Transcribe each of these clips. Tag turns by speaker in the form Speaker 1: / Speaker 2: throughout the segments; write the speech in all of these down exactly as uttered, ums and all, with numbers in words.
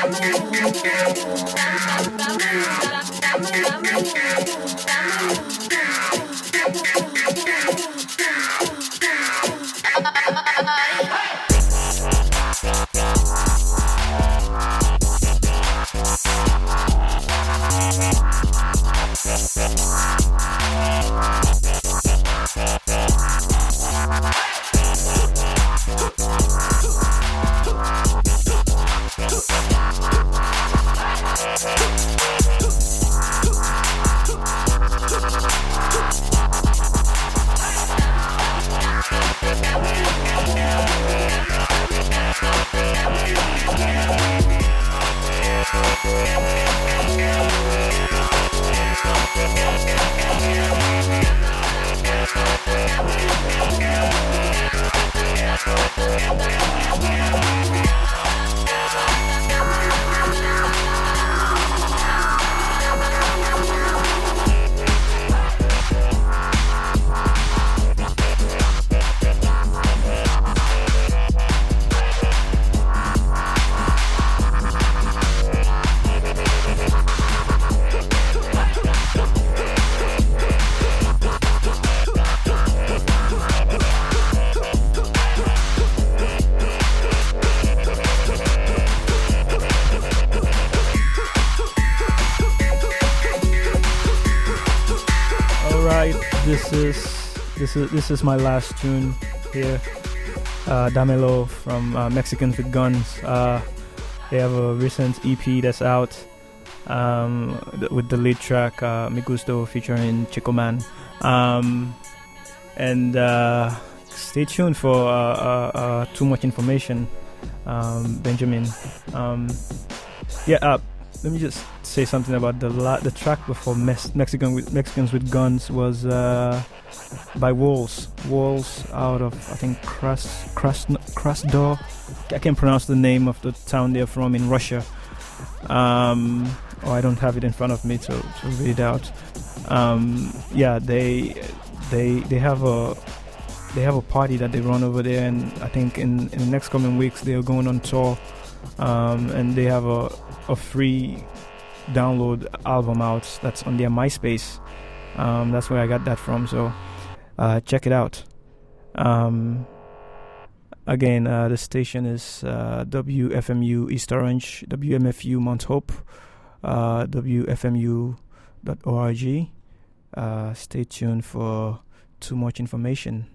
Speaker 1: This is this is this is my last tune here. Uh, Damelo from uh, Mexicans with Guns. Uh, they have a recent E P that's out um, th- with the lead track uh, Mi Gusto featuring Chico Man. Um, and uh, stay tuned for uh, uh, uh, Too Much Information, um, Benjamin. Um, yeah. Uh, Let me just say something about the la- the track before Mes- Mexican with Mexicans with Guns was uh, by Walls. Walls out of I think Kras Kras Krasnodar. I can't pronounce the name of the town they're from in Russia. Um, oh, I don't have it in front of me to, to read it out. Um, yeah, they they they have a they have a party that they run over there, and I think in, in the next coming weeks they are going on tour, um, and they have a a free download album out that's on their MySpace. Um, that's where I got that from, so uh, check it out. Um, again, uh, the station is uh, W F M U East Orange, W M F U Mount Hope, uh, W F M U dot org. Uh, stay tuned for Too Much Information.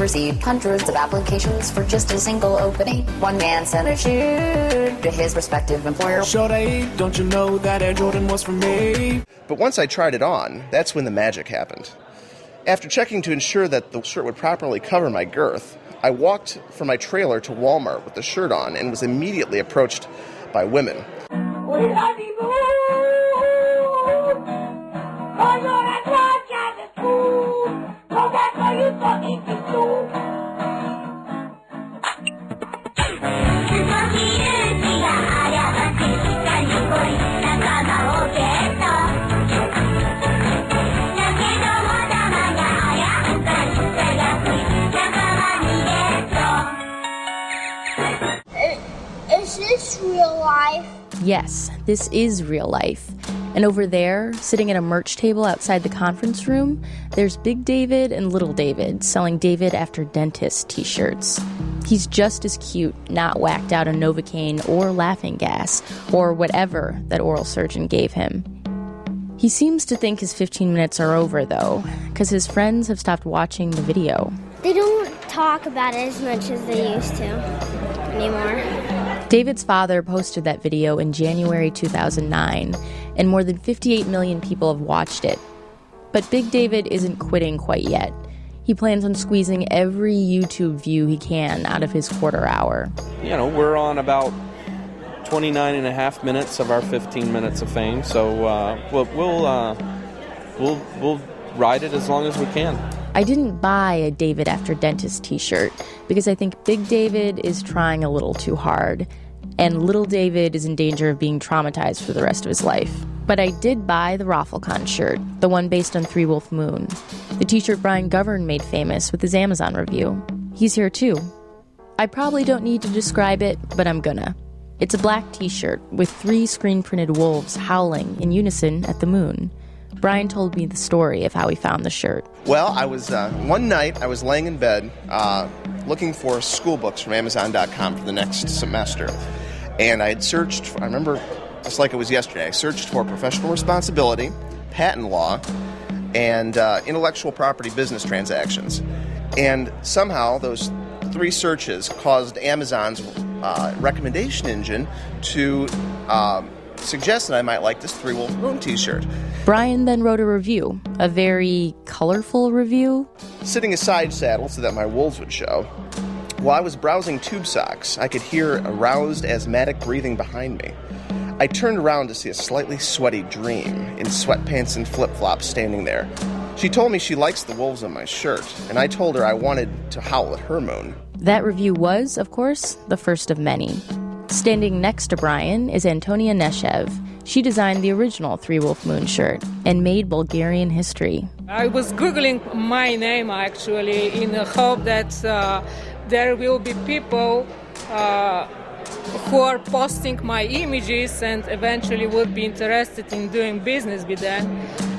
Speaker 2: received hundreds of applications for just a single opening. One man sent a shoe to his respective employer.
Speaker 3: Shorty, don't you know that Air Jordan was for me?
Speaker 4: But once I tried it on, that's when the magic happened. After checking to ensure that the shirt would properly cover my girth, I walked from my trailer to Walmart with the shirt on and was immediately approached by women.
Speaker 5: Is this real life?
Speaker 6: Yes, this is real life. And over there, sitting at a merch table outside the conference room, there's Big David and Little David selling David After Dentist t-shirts. He's just as cute, not whacked out on Novocaine or laughing gas, or whatever that oral surgeon gave him. He seems to think his fifteen minutes are over, though, because his friends have stopped watching the video.
Speaker 5: They don't talk about it as much as they used to anymore.
Speaker 6: David's father posted that video in January two thousand nine, and more than fifty-eight million people have watched it. But Big David isn't quitting quite yet. He plans on squeezing every YouTube view he can out of his quarter hour.
Speaker 7: You know, we're on about twenty-nine and a half minutes of our fifteen minutes of fame, so uh, we'll we'll, uh, we'll we'll ride it as long as we can.
Speaker 6: I didn't buy a David After Dentist t-shirt because I think Big David is trying a little too hard, and Little David is in danger of being traumatized for the rest of his life. But I did buy the Rafflecon shirt, the one based on Three Wolf Moon, the t-shirt Brian Govern made famous with his Amazon review. He's here too. I probably don't need to describe it, but I'm gonna. It's a black t-shirt with three screen-printed wolves howling in unison at the moon. Brian told me the story of how he found the shirt.
Speaker 4: Well, I was, uh, one night, I was laying in bed uh, looking for school books from Amazon dot com for the next semester. And I had searched, for, I remember just like it was yesterday, I searched for professional responsibility, patent law, and uh, intellectual property business transactions. And somehow those three searches caused Amazon's uh, recommendation engine to um, suggest that I might like this Three Wolf Moon t-shirt.
Speaker 6: Brian then wrote a review, a very colorful review.
Speaker 4: Sitting a side saddle so that my wolves would show, while I was browsing tube socks, I could hear a roused, asthmatic breathing behind me. I turned around to see a slightly sweaty Dream in sweatpants and flip-flops standing there. She told me she likes the wolves on my shirt, and I told her I wanted to howl at her moon.
Speaker 6: That review was, of course, the first of many. Standing next to Brian is Antonia Neshev. She designed the original Three Wolf Moon shirt and made Bulgarian history.
Speaker 8: I was Googling my name, actually, in the hope that uh, there will be people uh, who are posting my images and eventually would be interested in doing business with them.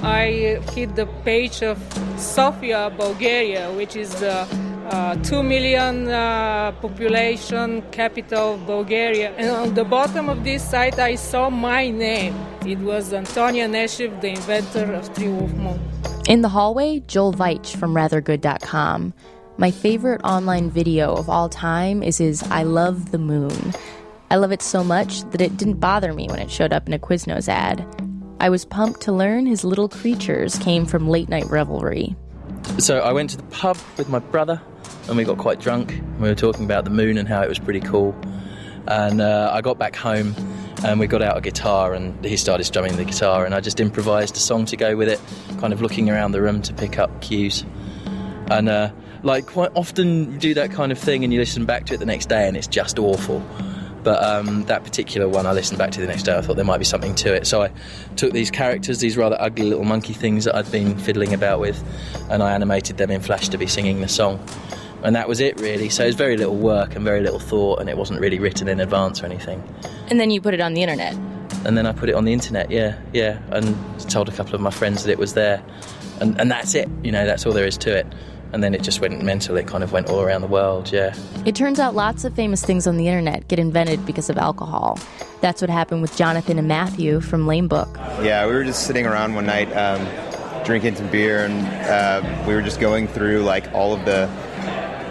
Speaker 8: I hit the page of Sofia, Bulgaria, which is the uh, two million uh, population capital of Bulgaria. And on the bottom of this site, I saw my name. It was Antonia Neshev, the inventor of Three Wolf Moon.
Speaker 6: In the hallway, Joel Veitch from rather good dot com. My favorite online video of all time is his I Love the Moon. I love it so much that it didn't bother me when it showed up in a Quiznos ad. I was pumped to learn his little creatures came from Late Night Revelry.
Speaker 9: So I went to the pub with my brother and we got quite drunk. We were talking about the moon and how it was pretty cool. And uh, I got back home and we got out a guitar and he started strumming the guitar and I just improvised a song to go with it, kind of looking around the room to pick up cues. And uh, like quite often you do that kind of thing and you listen back to it the next day and it's just awful. But um, that particular one I listened back to the next day, I thought there might be something to it. So I took these characters, these rather ugly little monkey things that I'd been fiddling about with, and I animated them in Flash to be singing the song. And that was it, really. So it was very little work and very little thought, and it wasn't really written in advance or anything.
Speaker 6: And then you put it on the internet?
Speaker 9: And then I put it on the internet, yeah, yeah, and told a couple of my friends that it was there. And, and that's it, you know, that's all there is to it. And then it just went mental. It kind of went all around the world, yeah.
Speaker 6: It turns out lots of famous things on the internet get invented because of alcohol. That's what happened with Jonathan and Matthew from Lame Book.
Speaker 10: Yeah, we were just sitting around one night um, drinking some beer, and uh, we were just going through like all of the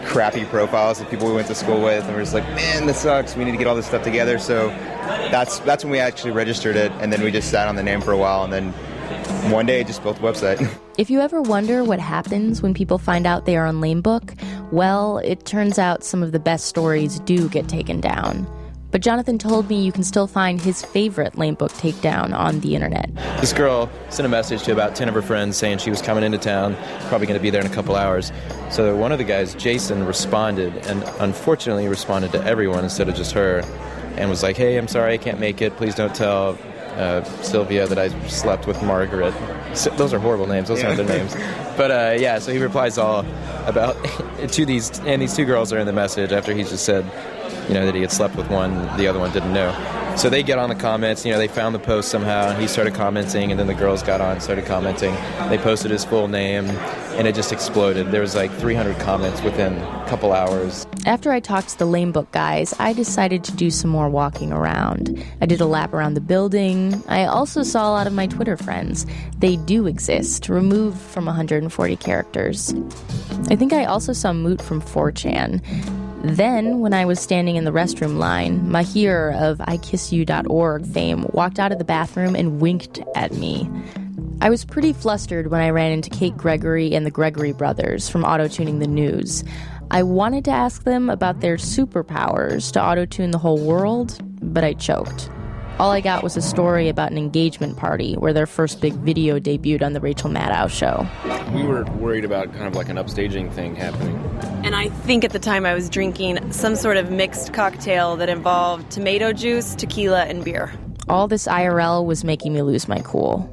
Speaker 10: crappy profiles of people we went to school with, and we're just like, man, this sucks. We need to get all this stuff together. So that's that's when we actually registered it, and then we just sat on the name for a while, and then one day just built the website.
Speaker 6: If you ever wonder what happens when people find out they are on Lamebook, well, it turns out some of the best stories do get taken down. But Jonathan told me you can still find his favorite Lamebook takedown on the internet.
Speaker 9: This girl sent a message to about ten of her friends saying she was coming into town, probably going to be there in a couple hours. So one of the guys, Jason, responded, and unfortunately responded to everyone instead of just her, and was like, hey, I'm sorry I can't make it. Please don't tell uh, Sylvia that I slept with Margaret. So, those are horrible names. Those yeah. aren't their names. But uh, yeah, so he replies all about to these, and these two girls are in the message after he's just said, you know, that he had slept with one, the other one didn't know. So they get on the comments, you know, they found the post somehow, and he started commenting, and then the girls got on and started commenting. They posted his full name, and it just exploded. There was like three hundred comments within a couple hours.
Speaker 6: After I talked to the Lamebook guys, I decided to do some more walking around. I did a lap around the building. I also saw a lot of my Twitter friends. They do exist, removed from one hundred forty characters. I think I also saw Moot from four chan. Then, when I was standing in the restroom line, Mahir of I kiss you dot org fame walked out of the bathroom and winked at me. I was pretty flustered when I ran into Kate Gregory and the Gregory brothers from Auto-Tuning the News. I wanted to ask them about their superpowers to auto-tune the whole world, but I choked. All I got was a story about an engagement party where their first big video debuted on the Rachel Maddow show.
Speaker 11: We were worried about kind of like an upstaging thing happening.
Speaker 12: And I think at the time I was drinking some sort of mixed cocktail that involved tomato juice, tequila, and beer.
Speaker 6: All this I R L was making me lose my cool.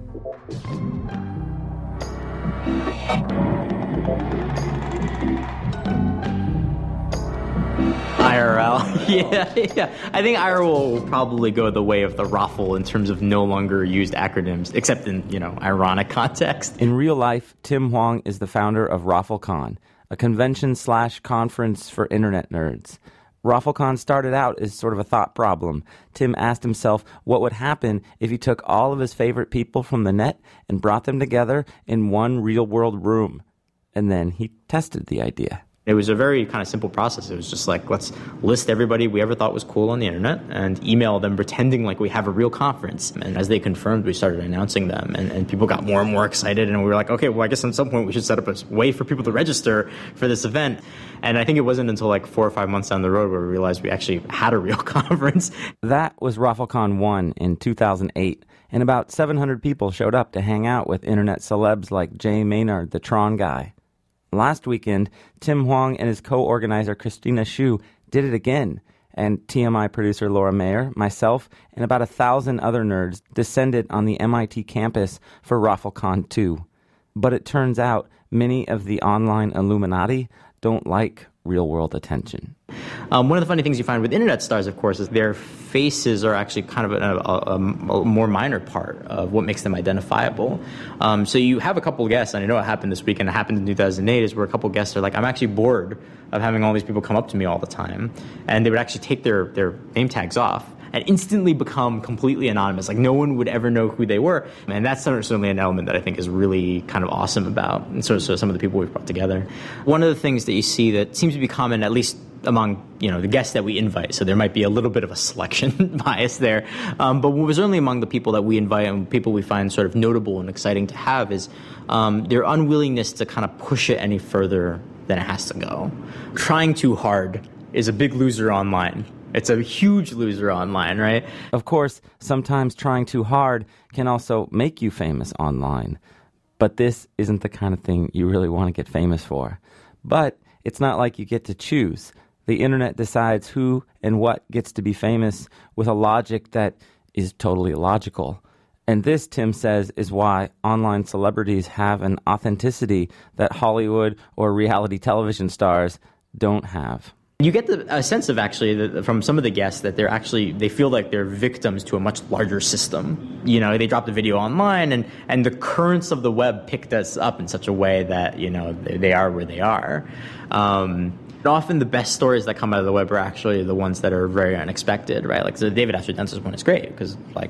Speaker 13: I R L. yeah, yeah. I think I R L will probably go the way of the Raffle in terms of no longer used acronyms, except in, you know, ironic context.
Speaker 14: In real life, Tim Hwang is the founder of RaffleCon, a convention slash conference for internet nerds. RaffleCon started out as sort of a thought problem. Tim asked himself what would happen if he took all of his favorite people from the net and brought them together in one real-world room. And then he tested the idea.
Speaker 13: It was a very kind of simple process. It was just like, let's list everybody we ever thought was cool on the internet and email them pretending like we have a real conference. And as they confirmed, we started announcing them, and, and people got more and more excited. And we were like, okay, well, I guess at some point we should set up a way for people to register for this event. And I think it wasn't until like four or five months down the road where we realized we actually had a real conference.
Speaker 14: That was RaffleCon one in two thousand eight. And about seven hundred people showed up to hang out with internet celebs like Jay Maynard, the Tron guy. Last weekend, Tim Hwang and his co-organizer Christina Shu did it again, and T M I producer Laura Mayer, myself, and about a thousand other nerds descended on the M I T campus for RaffleCon two. But it turns out many of the online Illuminati don't like real-world attention.
Speaker 13: Um, one of the funny things you find with internet stars, of course, is their faces are actually kind of a, a, a, a more minor part of what makes them identifiable. Um, so you have a couple of guests, and I know it happened this week, and it happened in two thousand eight, is where a couple of guests are like, I'm actually bored of having all these people come up to me all the time. And they would actually take their, their name tags off and instantly become completely anonymous. Like, no one would ever know who they were. And that's certainly an element that I think is really kind of awesome about and so, so some of the people we've brought together. One of the things that you see that seems to be common, at least among, you know, the guests that we invite, so there might be a little bit of a selection bias there, um, but what was certainly among the people that we invite and people we find sort of notable and exciting to have is um, their unwillingness to kind of push it any further than it has to go. Trying too hard is a big loser online. It's a huge loser online, right?
Speaker 14: Of course, sometimes trying too hard can also make you famous online. But this isn't the kind of thing you really want to get famous for. But it's not like you get to choose. The internet decides who and what gets to be famous with a logic that is totally illogical. And this, Tim says, is why online celebrities have an authenticity that Hollywood or reality television stars don't have.
Speaker 13: You get the, a sense of actually the, from some of the guests that they're actually, they feel like they're victims to a much larger system. You know, they dropped the video online and, and the currents of the web picked us up in such a way that, you know, they, they are where they are. Um, and often the best stories that come out of the web are actually the ones that are very unexpected, right? Like the David After Dentist one is great because, like,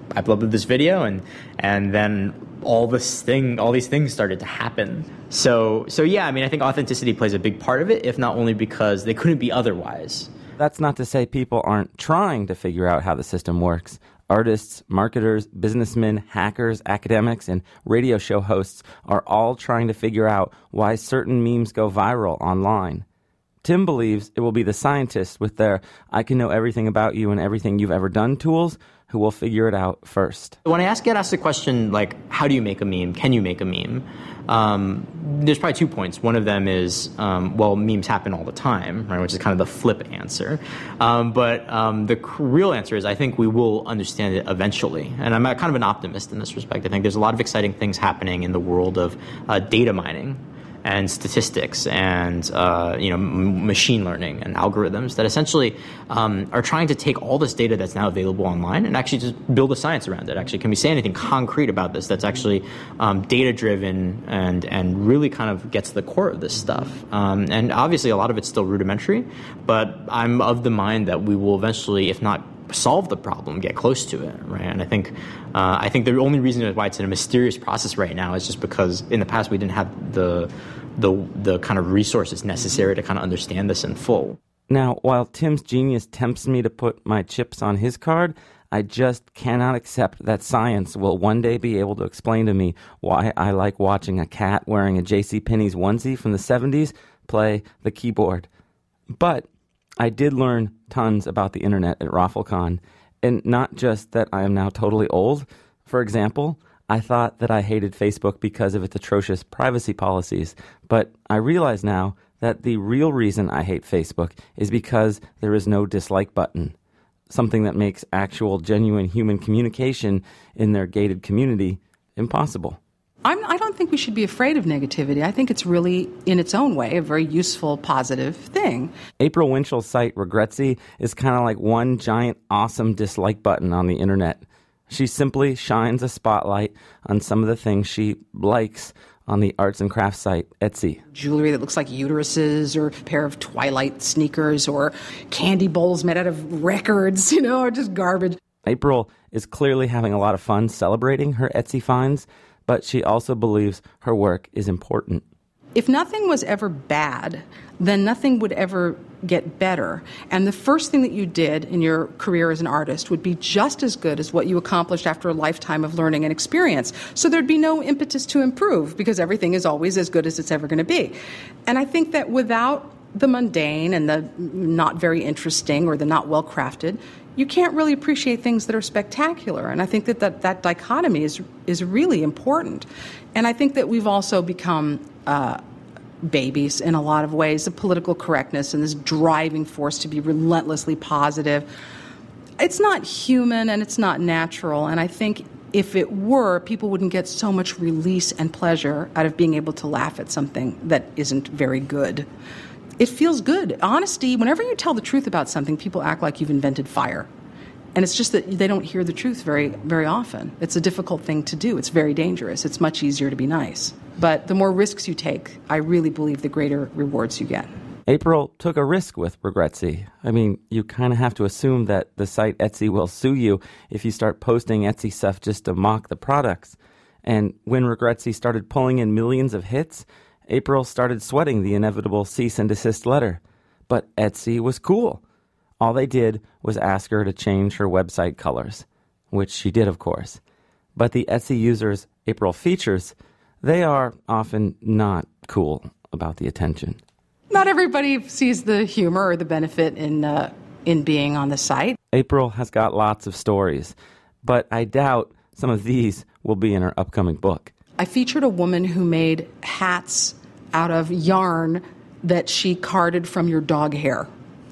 Speaker 13: I uploaded this video, and and then all this thing, all these things started to happen. So so yeah, I mean, I think authenticity plays a big part of it, if not only because they couldn't be otherwise.
Speaker 14: That's not to say people aren't trying to figure out how the system works. Artists, marketers, businessmen, hackers, academics, and radio show hosts are all trying to figure out why certain memes go viral online. Tim believes it will be the scientists with their I can know everything about you and everything you've ever done tools who will figure it out first.
Speaker 13: When I ask, get asked the question, like, how do you make a meme? Can you make a meme? Um, there's probably two points. One of them is, um, well, memes happen all the time, right, which is kind of the flip answer. Um, but um, the real answer is I think we will understand it eventually. And I'm kind of an optimist in this respect. I think there's a lot of exciting things happening in the world of uh, data mining and statistics and uh, you know m- machine learning and algorithms that essentially um, are trying to take all this data that's now available online and actually just build a science around it. Actually, can we say anything concrete about this that's actually um, data-driven and and really kind of gets to the core of this stuff? Um, and obviously, a lot of it's still rudimentary, but I'm of the mind that we will eventually, if not solve the problem, get close to it, right? And I think uh, I think the only reason why it's in a mysterious process right now is just because in the past we didn't have the the the kind of resources necessary to kind of understand this in full.
Speaker 14: Now, while Tim's genius tempts me to put my chips on his card, I just cannot accept that science will one day be able to explain to me why I like watching a cat wearing a JCPenney's onesie from the seventies play the keyboard. But I did learn tons about the internet at RaffleCon, and not just that I am now totally old. For example, I thought that I hated Facebook because of its atrocious privacy policies, but I realize now that the real reason I hate Facebook is because there is no dislike button, something that makes actual, genuine human communication in their gated community impossible.
Speaker 15: I'm, I don't think we should be afraid of negativity. I think it's really, in its own way, a very useful, positive thing.
Speaker 14: April Winchell's site, Regretsy, is kind of like one giant, awesome dislike button on the internet. She simply shines a spotlight on some of the things she likes on the arts and crafts site, Etsy.
Speaker 15: Jewelry that looks like uteruses, or a pair of Twilight sneakers, or candy bowls made out of records, you know, or just garbage.
Speaker 14: April is clearly having a lot of fun celebrating her Etsy finds, but she also believes her work is important.
Speaker 15: If nothing was ever bad, then nothing would ever get better. And the first thing that you did in your career as an artist would be just as good as what you accomplished after a lifetime of learning and experience. So there'd be no impetus to improve because everything is always as good as it's ever going to be. And I think that without the mundane and the not very interesting or the not well-crafted, you can't really appreciate things that are spectacular. And I think that that, that dichotomy is is really important. And I think that we've also become uh, babies in a lot of ways. The political correctness and this driving force to be relentlessly positive. It's not human and it's not natural. And I think if it were, people wouldn't get so much release and pleasure out of being able to laugh at something that isn't very good. It feels good. Honesty, whenever you tell the truth about something, people act like you've invented fire. And it's just that they don't hear the truth very, very often. It's a difficult thing to do. It's very dangerous. It's much easier to be nice. But the more risks you take, I really believe the greater rewards you get.
Speaker 14: April took a risk with Regretsy. I mean, you kind of have to assume that the site Etsy will sue you if you start posting Etsy stuff just to mock the products. And when Regretsy started pulling in millions of hits, April started sweating the inevitable cease and desist letter. But Etsy was cool. All they did was ask her to change her website colors, which she did, of course. But the Etsy users April features, they are often not cool about the attention.
Speaker 15: Not everybody sees the humor or the benefit in uh, in being on the site.
Speaker 14: April has got lots of stories, but I doubt some of these will be in her upcoming book.
Speaker 15: I featured a woman who made hats out of yarn that she carded from your dog hair.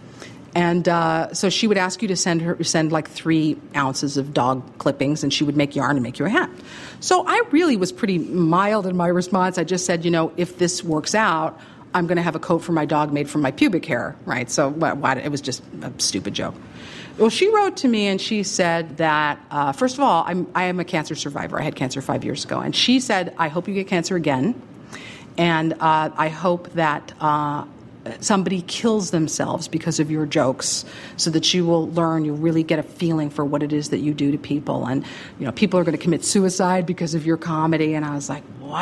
Speaker 15: And uh, so she would ask you to send her send like three ounces of dog clippings, and she would make yarn and make you a hat. So I really was pretty mild in my response. I just said, you know, if this works out, I'm going to have a coat for my dog made from my pubic hair, right? So what, it was just a stupid joke. Well, she wrote to me and she said that, uh, first of all, I'm, I am a cancer survivor. I had cancer five years ago. And she said, I hope you get cancer again. And uh, I hope that uh, somebody kills themselves because of your jokes, so that you will learn, you'll really get a feeling for what it is that you do to people. And, you know, people are going to commit suicide because of your comedy. And I was like,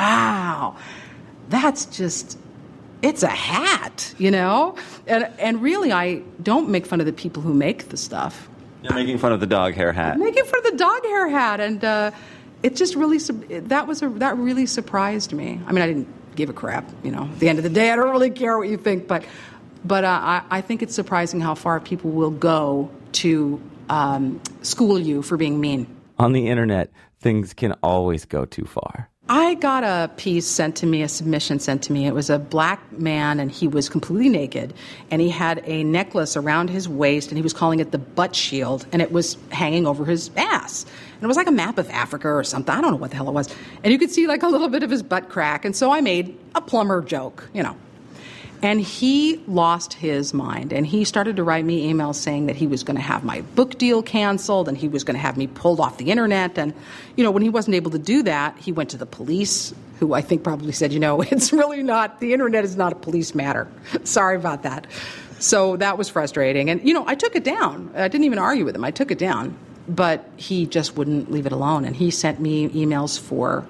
Speaker 15: wow, that's just, it's a hat, you know? And, and really, I don't make fun of the people who make the stuff.
Speaker 14: You're making fun of the dog hair hat.
Speaker 15: I'm making fun of the dog hair hat. And uh, it just really, that was a, that really surprised me. I mean, I didn't give a crap, you know. At the end of the day, I don't really care what you think, but but uh, I, I think it's surprising how far people will go to um, school you for being mean.
Speaker 14: On the internet, things can always go too far.
Speaker 15: I got a piece sent to me, a submission sent to me. It was a black man, and he was completely naked, and he had a necklace around his waist, and he was calling it the butt shield, and it was hanging over his ass. And it was like a map of Africa or something. I don't know what the hell it was. And you could see like a little bit of his butt crack. And so I made a plumber joke, you know. And he lost his mind. And he started to write me emails saying that he was going to have my book deal canceled and he was going to have me pulled off the internet. And, you know, when he wasn't able to do that, he went to the police, who I think probably said, you know, it's really not, the internet is not a police matter. Sorry about that. So that was frustrating. And, you know, I took it down. I didn't even argue with him. I took it down. But he just wouldn't leave it alone. And he sent me emails for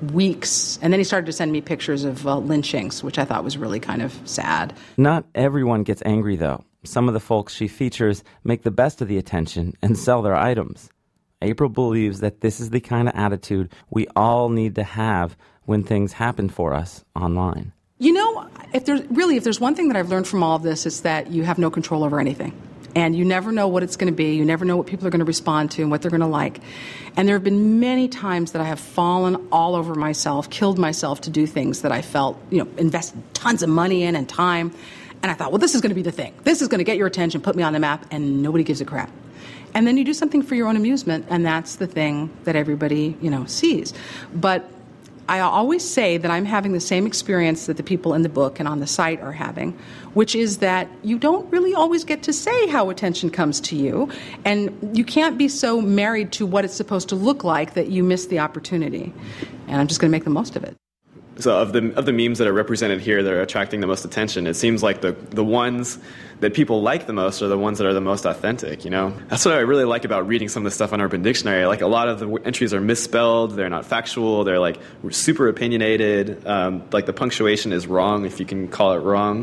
Speaker 15: weeks. And then he started to send me pictures of uh, lynchings, which I thought was really kind of sad.
Speaker 14: Not everyone gets angry, though. Some of the folks she features make the best of the attention and sell their items. April believes that this is the kind of attitude we all need to have when things happen for us online.
Speaker 15: You know, if there's really, if there's one thing that I've learned from all of this, it's that you have no control over anything. And you never know what it's going to be. You never know what people are going to respond to and what they're going to like. And there have been many times that I have fallen all over myself, killed myself to do things that I felt, you know, invested tons of money in and time. And I thought, well, this is going to be the thing. This is going to get your attention, put me on the map, and nobody gives a crap. And then you do something for your own amusement, and that's the thing that everybody, you know, sees. But I always say that I'm having the same experience that the people in the book and on the site are having, which is that you don't really always get to say how attention comes to you, and you can't be so married to what it's supposed to look like that you miss the opportunity. And I'm just going to make the most of it.
Speaker 11: So of the of the memes that are represented here that are attracting the most attention, it seems like the the ones that people like the most are the ones that are the most authentic, you know? That's what I really like about reading some of the stuff on Urban Dictionary. Like, a lot of the entries are misspelled, they're not factual, they're like super opinionated, um, like the punctuation is wrong, if you can call it wrong.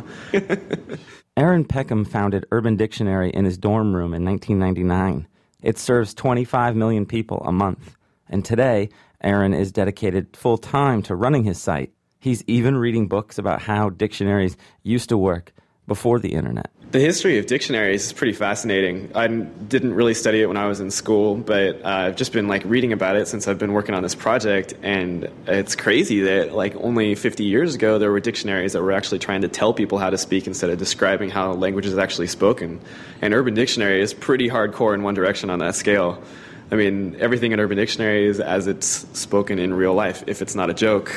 Speaker 14: Aaron Peckham founded Urban Dictionary in his dorm room in nineteen ninety-nine. It serves twenty-five million people a month. And today, Aaron is dedicated full-time to running his site. He's even reading books about how dictionaries used to work before the internet.
Speaker 11: The history of dictionaries is pretty fascinating. I didn't really study it when I was in school, but uh, I've just been like reading about it since I've been working on this project, and it's crazy that like only fifty years ago there were dictionaries that were actually trying to tell people how to speak instead of describing how language is actually spoken. And Urban Dictionary is pretty hardcore in one direction on that scale. I mean, everything in Urban Dictionary is as it's spoken in real life, if it's not a joke.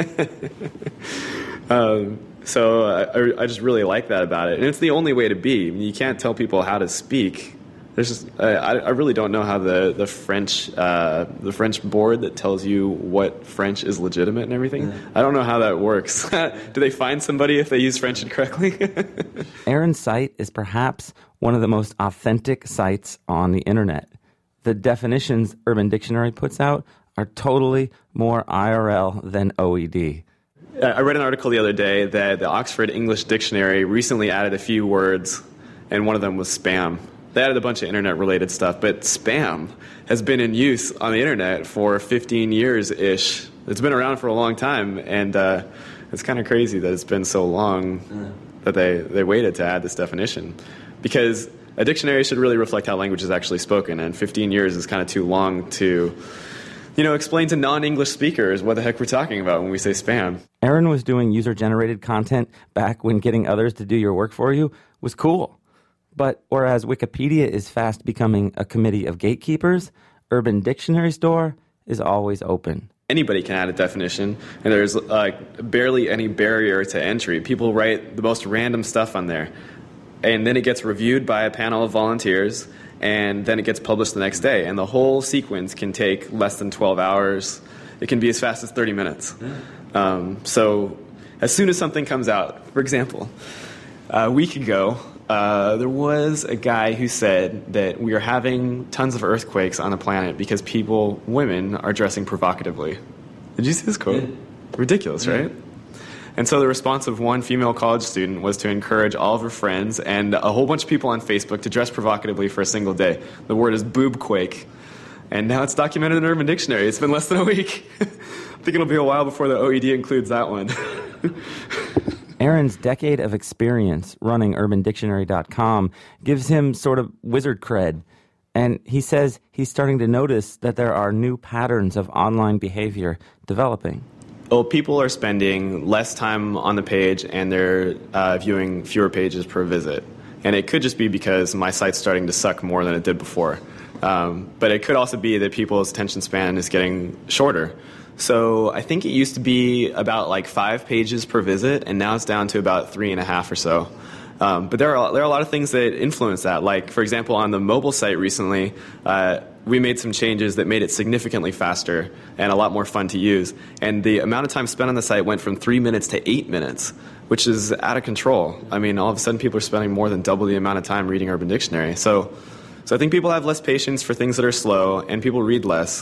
Speaker 11: um, so I, I just really like that about it. And it's the only way to be. I mean, you can't tell people how to speak. There's just, I, I really don't know how the, the French uh, the French board that tells you what French is legitimate and everything, yeah. I don't know how that works. Do they find somebody if they use French incorrectly?
Speaker 14: Aaron's site is perhaps one of the most authentic sites on the internet. The definitions Urban Dictionary puts out are totally more I R L than O E D.
Speaker 11: I read an article the other day that the Oxford English Dictionary recently added a few words, and one of them was spam. They added a bunch of internet-related stuff, but spam has been in use on the internet for fifteen years-ish. It's been around for a long time, and uh, it's kind of crazy that it's been so long mm. that they, they waited to add this definition. Because a dictionary should really reflect how language is actually spoken, and fifteen years is kind of too long to, you know, explain to non-English speakers what the heck we're talking about when we say spam.
Speaker 14: Aaron was doing user-generated content back when getting others to do your work for you was cool. But whereas Wikipedia is fast becoming a committee of gatekeepers, Urban Dictionary Store is always open.
Speaker 11: Anybody can add a definition, and there's uh, barely any barrier to entry. People write the most random stuff on there. And then it gets reviewed by a panel of volunteers, and then it gets published the next day. And the whole sequence can take less than twelve hours. It can be as fast as thirty minutes. Um, so as soon as something comes out, for example, A week ago, uh, there was a guy who said that we are having tons of earthquakes on the planet because people, women, are dressing provocatively. Did you see this quote? Yeah. Ridiculous, yeah. Right? And so the response of one female college student was to encourage all of her friends and a whole bunch of people on Facebook to dress provocatively for a single day. The word is boobquake. And now it's documented in Urban Dictionary. It's been less than a week. I think it'll be a while before the O E D includes that one.
Speaker 14: Aaron's decade of experience running urban dictionary dot com gives him sort of wizard cred. And he says he's starting to notice that there are new patterns of online behavior developing.
Speaker 11: Well, people are spending less time on the page and they're uh, viewing fewer pages per visit. And it could just be because my site's starting to suck more than it did before. Um, but it could also be that people's attention span is getting shorter. So I think it used to be about like five pages per visit, and now it's down to about three and a half or so. Um, but there are there are a lot of things that influence that. Like, for example, on the mobile site recently, uh, we made some changes that made it significantly faster and a lot more fun to use. And the amount of time spent on the site went from three minutes to eight minutes, which is out of control. I mean, all of a sudden people are spending more than double the amount of time reading Urban Dictionary. So, so I think people have less patience for things that are slow, and people read less.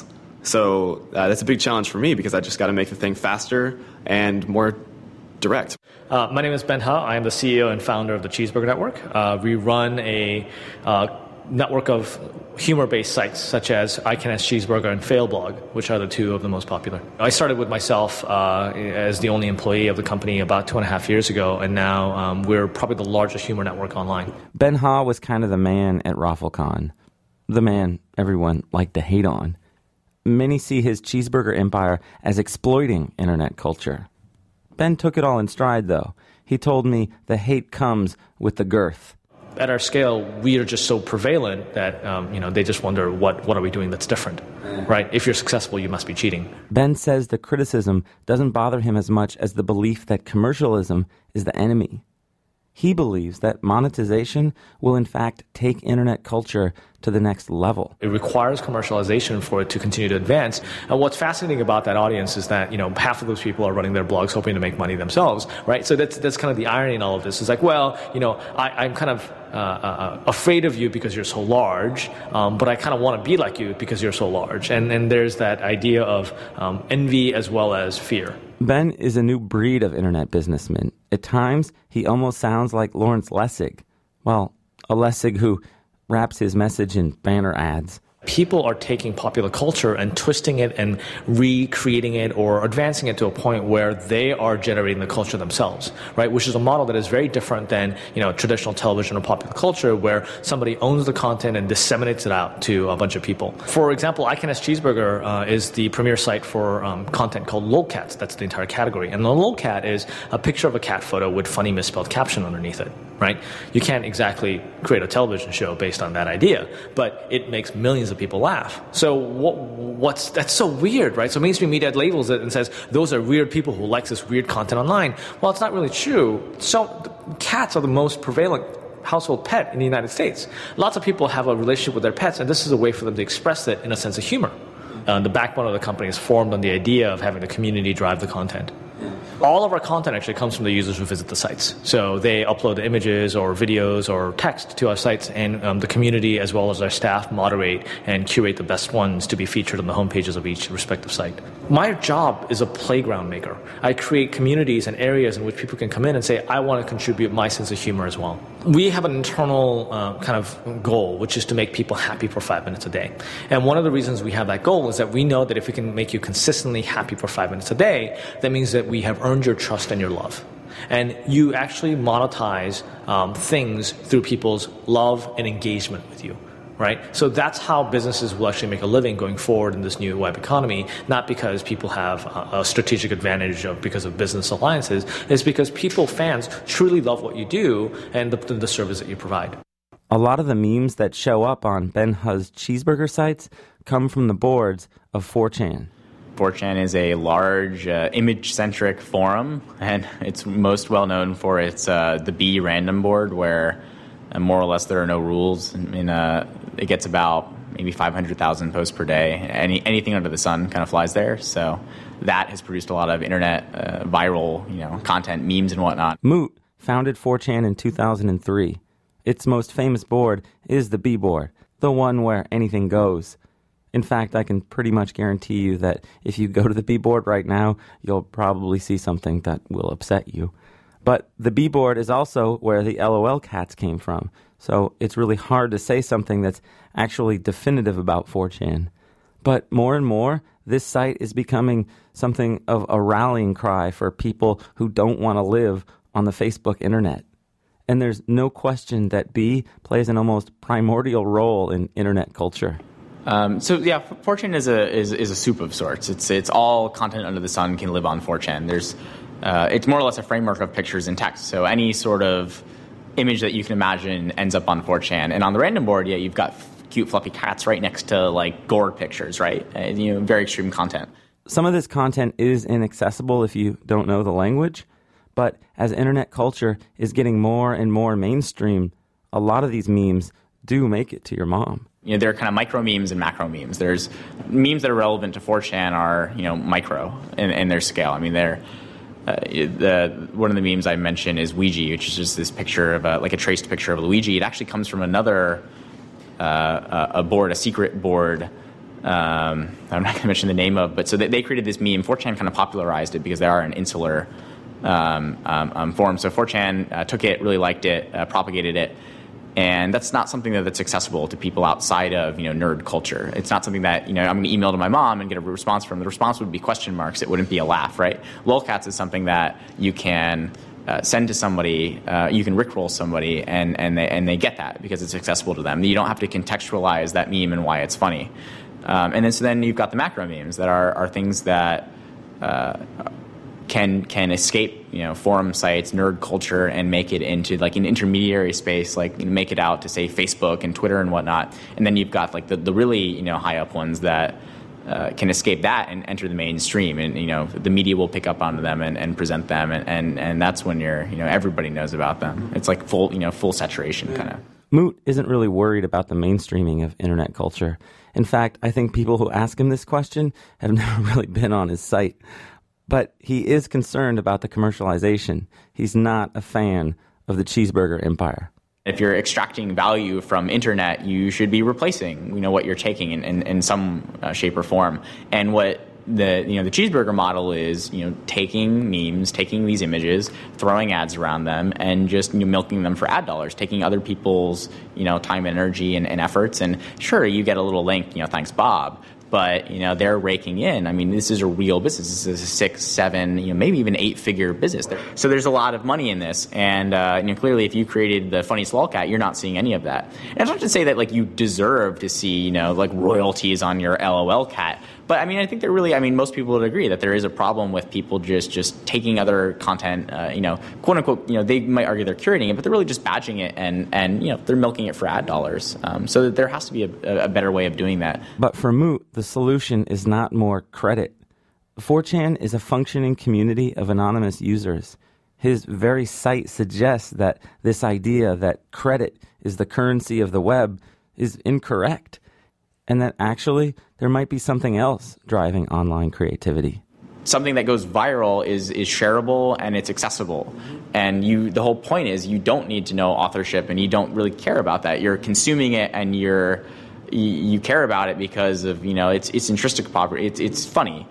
Speaker 11: So uh, that's a big challenge for me because I just got to make the thing faster and more direct.
Speaker 16: Uh, my name is Ben He. I am the C E O and founder of the Cheeseburger Network. Uh, we run a uh, network of humor-based sites such as I Can Ask Cheeseburger and Failblog, which are the two of the most popular. I started with myself uh, as the only employee of the company about two and a half years ago, and now um, we're probably the largest humor network online.
Speaker 14: Ben He was kind of the man at RaffleCon, the man everyone liked to hate on. Many see his cheeseburger empire as exploiting internet culture. Ben took it all in stride, though. He told me the hate comes with the girth.
Speaker 16: At our scale, we are just so prevalent that um, you know they just wonder what what are we doing that's different, right? If you're successful, you must be cheating.
Speaker 14: Ben says the criticism doesn't bother him as much as the belief that commercialism is the enemy. He believes that monetization will in fact take internet culture to the next level.
Speaker 16: It requires commercialization for it to continue to advance. And what's fascinating about that audience is that, you know, half of those people are running their blogs hoping to make money themselves, right? So that's that's kind of the irony in all of this. It's like, well, you know, I, I'm kind of uh, uh, afraid of you because you're so large, um, but I kind of want to be like you because you're so large. And, and there's that idea of um, envy as well as fear.
Speaker 14: Ben is a new breed of internet businessman. At times, he almost sounds like Lawrence Lessig. Well, a Lessig who wraps his message in banner ads.
Speaker 16: People are taking popular culture and twisting it and recreating it or advancing it to a point where they are generating the culture themselves, right? Which is a model that is very different than, you know, traditional television or popular culture where somebody owns the content and disseminates it out to a bunch of people. For example, I Can Ask Cheeseburger uh, is the premier site for um, content called lolcats. That's the entire category. And the lolcat is a picture of a cat photo with funny misspelled caption underneath it, right? You can't exactly create a television show based on that idea, but it makes millions of people laugh. So what, what's that's so weird, right? So mainstream media labels it and says those are weird people who like this weird content online. Well, it's not really true. So cats are the most prevalent household pet in the United States. Lots of people have a relationship with their pets, and this is a way for them to express it in a sense of humor. Uh, the backbone of the company is formed on the idea of having the community drive the content. All of our content actually comes from the users who visit the sites. So they upload the images or videos or text to our sites, and um, the community as well as our staff moderate and curate the best ones to be featured on the homepages of each respective site. My job is a playground maker. I create communities and areas in which people can come in and say, I want to contribute my sense of humor as well. We have an internal uh, kind of goal, which is to make people happy for five minutes a day. And one of the reasons we have that goal is that we know that if we can make you consistently happy for five minutes a day, that means that we have earned your trust and your love. And you actually monetize um, things through people's love and engagement with you, right? So that's how businesses will actually make a living going forward in this new web economy, not because people have a, a strategic advantage of because of business alliances. It's because people, fans, truly love what you do and the, the service that you provide.
Speaker 14: A lot of the memes that show up on Ben He's cheeseburger sites come from the boards of four chan.
Speaker 17: four chan is a large uh, image-centric forum, and it's most well known for its uh, the B random board, where uh, more or less there are no rules. I mean, uh, it gets about maybe five hundred thousand posts per day. Any anything under the sun kind of flies there. So that has produced a lot of internet uh, viral, you know, content, memes, and whatnot.
Speaker 14: Moot founded four chan in two thousand three. Its most famous board is the B-board, the one where anything goes. In fact, I can pretty much guarantee you that if you go to the B-board right now, you'll probably see something that will upset you. But the B-board is also where the LOL cats came from, so it's really hard to say something that's actually definitive about four chan. But more and more, this site is becoming something of a rallying cry for people who don't want to live on the Facebook internet. And there's no question that B plays an almost primordial role in internet culture.
Speaker 17: Um, so yeah, four chan is a is, is a soup of sorts. It's it's all content under the sun can live on four chan. There's uh, it's more or less a framework of pictures and text. So any sort of image that you can imagine ends up on four chan. And on the random board, yeah, you've got cute fluffy cats right next to like gore pictures, right? And, you know, very extreme content.
Speaker 14: Some of this content is inaccessible if you don't know the language, but as internet culture is getting more and more mainstream, a lot of these memes do make it to your mom.
Speaker 17: You know, there are kind of micro memes and macro memes. There's memes that are relevant to four chan are, you know, micro in, in their scale. I mean, they're uh, the one of the memes I mentioned is Ouija, which is just this picture of a, like a traced picture of Luigi. It actually comes from another uh, a board, a secret board. Um, I'm not going to mention the name of, but so they, they created this meme. four chan kind of popularized it because they are an insular um, um, um, forum. So four chan uh, took it, really liked it, uh, propagated it. And that's not something that, that's accessible to people outside of, you know, nerd culture. It's not something that, you know, I'm going to email to my mom and get a response from. The response would be question marks. It wouldn't be a laugh, right? Lolcats is something that you can uh, send to somebody. Uh, you can rickroll somebody, and, and, they, and they get that because it's accessible to them. You don't have to contextualize that meme and why it's funny. Um, and then so then you've got the macro memes that are, are things that uh, can can escape, you know, forum sites, nerd culture, and make it into like an intermediary space, like, you know, make it out to say Facebook and Twitter and whatnot. And then you've got like the, the really, you know, high up ones that uh, can escape that and enter the mainstream, and, you know, the media will pick up onto them and, and present them, and, and and that's when you're, you know, everybody knows about them. It's like full, you know, full saturation kind of.
Speaker 14: Moot isn't really worried about the mainstreaming of internet culture. In fact, I think people who ask him this question have never really been on his site. But he is concerned about the commercialization. He's not a fan of the cheeseburger empire.
Speaker 17: If you're extracting value from internet, you should be replacing, you know, what you're taking in, in, in some uh, shape or form. And what the, you know, the cheeseburger model is, you know, taking memes, taking these images, throwing ads around them, and just, you know, milking them for ad dollars, taking other people's, you know, time, energy, and, and efforts. And sure, you get a little link, you know, thanks, Bob. But, you know, they're raking in. I mean, this is a real business. This is a six, seven, you know, maybe even eight-figure business. So there's a lot of money in this. And, uh, you know, clearly if you created the funniest lolcat, you're not seeing any of that. And it's not to say that, like, you deserve to see, you know, like, royalties on your LOL cat. But, I mean, I think that really, I mean, most people would agree that there is a problem with people just, just taking other content, uh, you know, quote unquote, you know, they might argue they're curating it, but they're really just badging it and, and you know, they're milking it for ad dollars. Um, so that there has to be a, a better way of doing that.
Speaker 14: But for Moot, the solution is not more credit. four chan is a functioning community of anonymous users. His very site suggests that this idea that credit is the currency of the web is incorrect, and that actually there might be something else driving online creativity.
Speaker 17: Something that goes viral is is shareable and it's accessible. And you, the whole point is you don't need to know authorship, and you don't really care about that. You're consuming it, and you're you, you care about it because of, you know, it's it's intrinsic property. It's it's funny.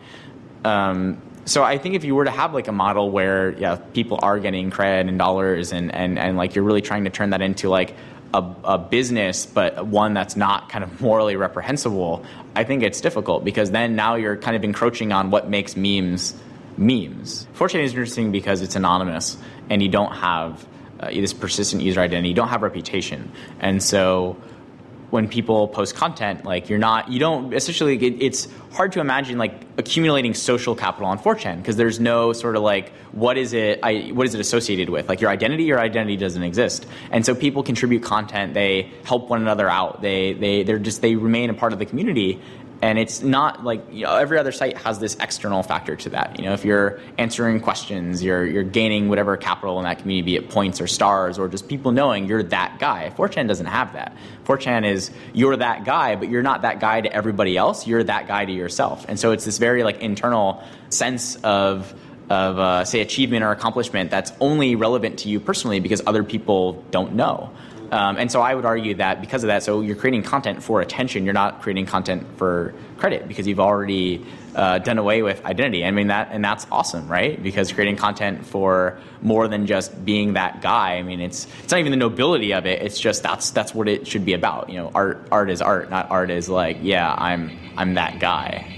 Speaker 17: Um, so I think if you were to have like a model where, yeah, people are getting cred and dollars, and and and like you're really trying to turn that into like A, a business, but one that's not kind of morally reprehensible, I think it's difficult, because then now you're kind of encroaching on what makes memes memes. four chan is interesting because it's anonymous, and you don't have uh, this persistent user identity. You don't have reputation, and so when people post content, like you're not, you don't essentially. It, it's hard to imagine like accumulating social capital on four chan, because there's no sort of like what is it? I, what is it associated with? Like your identity, your identity doesn't exist, and so people contribute content. They help one another out. They they they're just they remain a part of the community. And it's not like, you know, every other site has this external factor to that. You know, if you're answering questions, you're you're gaining whatever capital in that community, be it points or stars or just people knowing you're that guy. four chan doesn't have that. four chan is you're that guy, but you're not that guy to everybody else. You're that guy to yourself. And so it's this very like internal sense of of uh, say achievement or accomplishment that's only relevant to you personally because other people don't know. Um, and so I would argue that because of that, so you're creating content for attention. You're not creating content for credit because you've already uh, done away with identity. I mean, that, and that's awesome, right? Because creating content for more than just being that guy. I mean, it's it's not even the nobility of it. It's just that's that's what it should be about. You know, art art is art, not art is like, yeah, I'm I'm that guy.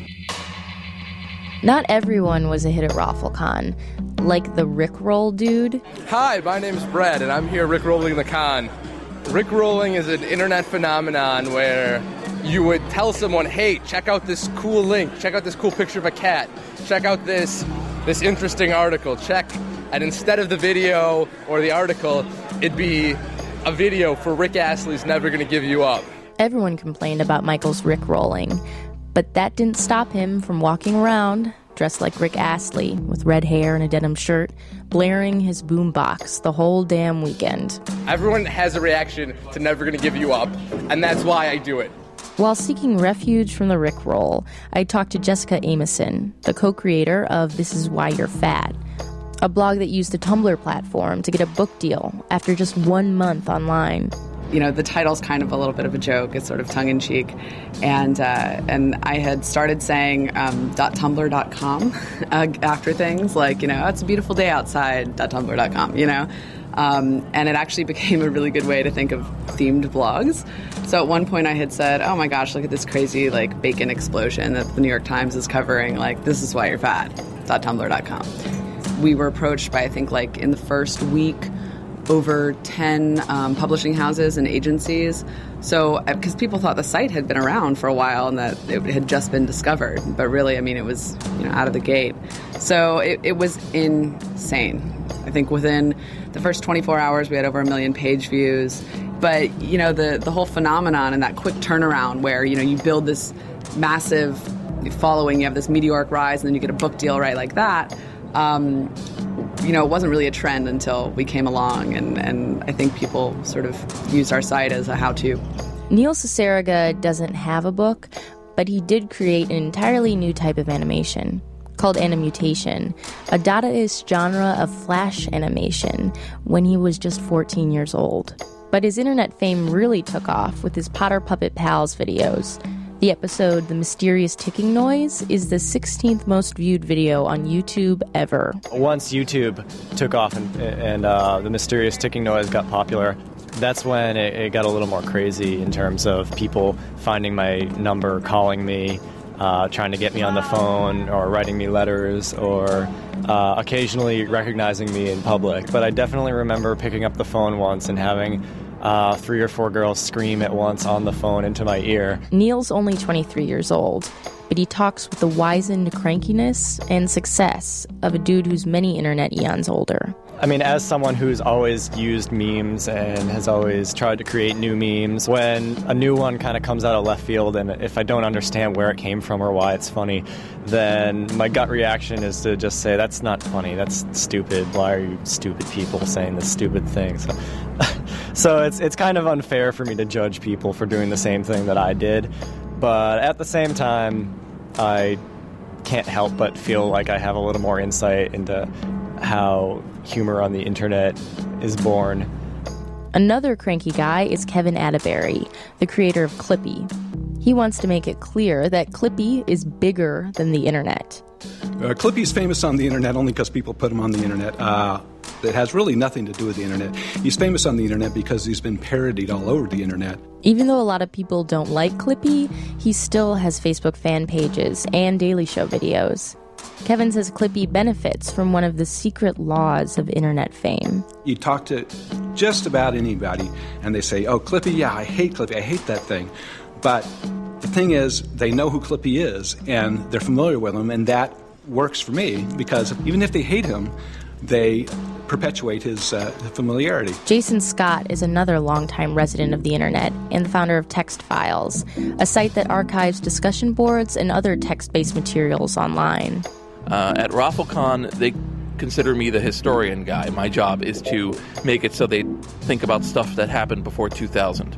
Speaker 6: Not everyone was a hit at RaffleCon, like the Rickroll dude.
Speaker 18: Hi, my name's Brad, and I'm here Rickrolling the con. Rickrolling is an internet phenomenon where you would tell someone, hey, check out this cool link, check out this cool picture of a cat, check out this this interesting article, check, and instead of the video or the article, it'd be a video for Rick Astley's Never Gonna Give You Up.
Speaker 6: Everyone complained about Michael's Rickrolling, but that didn't stop him from walking around dressed like Rick Astley with red hair and a denim shirt, blaring his boombox the whole damn weekend.
Speaker 18: Everyone has a reaction to Never Gonna Give You Up, and that's why I do it.
Speaker 6: While seeking refuge from the Rickroll, I talked to Jessica Amison, the co-creator of This Is Why You're Fat, a blog that used the Tumblr platform to get a book deal after just one month online.
Speaker 19: You know, the title's kind of a little bit of a joke. It's sort of tongue-in-cheek. And uh, and I had started saying um, .tumblr dot com uh, after things like, you know, oh, it's a beautiful day outside, .tumblr dot com, you know. Um, and it actually became a really good way to think of themed blogs. So at one point I had said, oh my gosh, look at this crazy, like, bacon explosion that the New York Times is covering. Like, this is why you're fat, .tumblr dot com. We were approached by, I think, like, in the first week, over ten um, publishing houses and agencies. So, because people thought the site had been around for a while and that it had just been discovered. But really, I mean, it was, you know, out of the gate. So it, it was insane. I think within the first twenty-four hours, we had over a million page views. But, you know, the, the whole phenomenon and that quick turnaround where, you know, you build this massive following, you have this meteoric rise, and then you get a book deal right like that. Um, you know, it wasn't really a trend until we came along, and, and I think people sort of used our site as a how-to.
Speaker 6: Neil Cicierega doesn't have a book, but he did create an entirely new type of animation called Animutation, a Dadaist genre of flash animation, when he was just fourteen years old. But his internet fame really took off with his Potter Puppet Pals videos. The episode, The Mysterious Ticking Noise, is the sixteenth most viewed video on YouTube ever.
Speaker 20: Once YouTube took off and, and uh, The Mysterious Ticking Noise got popular, that's when it, it got a little more crazy in terms of people finding my number, calling me, uh, trying to get me on the phone, or writing me letters, or uh, occasionally recognizing me in public. But I definitely remember picking up the phone once and having Uh, three or four girls scream at once on the phone into my ear.
Speaker 6: Neil's only twenty-three years old, but he talks with the wizened crankiness and success of a dude who's many internet eons older.
Speaker 20: I mean, as someone who's always used memes and has always tried to create new memes, when a new one kind of comes out of left field, and if I don't understand where it came from or why it's funny, then my gut reaction is to just say, that's not funny, that's stupid, why are you stupid people saying this stupid thing? So, so it's it's kind of unfair for me to judge people for doing the same thing that I did, but at the same time, I can't help but feel like I have a little more insight into how humor on the internet is born.
Speaker 6: Another cranky guy is Kevin Atterbury, the creator of Clippy. He wants to make it clear that Clippy is bigger than the internet.
Speaker 21: Uh, Clippy's famous on the internet only because people put him on the internet. Uh, it has really nothing to do with the internet. He's famous on the internet because he's been parodied all over the internet.
Speaker 6: Even though a lot of people don't like Clippy, he still has Facebook fan pages and Daily Show videos. Kevin says Clippy benefits from one of the secret laws of internet fame.
Speaker 21: You talk to just about anybody, and they say, oh, Clippy, yeah, I hate Clippy, I hate that thing. But the thing is, they know who Clippy is, and they're familiar with him, and that works for me, because even if they hate him, they perpetuate his uh, familiarity.
Speaker 6: Jason Scott is another longtime resident of the internet and the founder of Text Files, a site that archives discussion boards and other text-based materials online.
Speaker 22: Uh, at RaffleCon, they consider me the historian guy. My job is to make it so they think about stuff that happened before two thousand.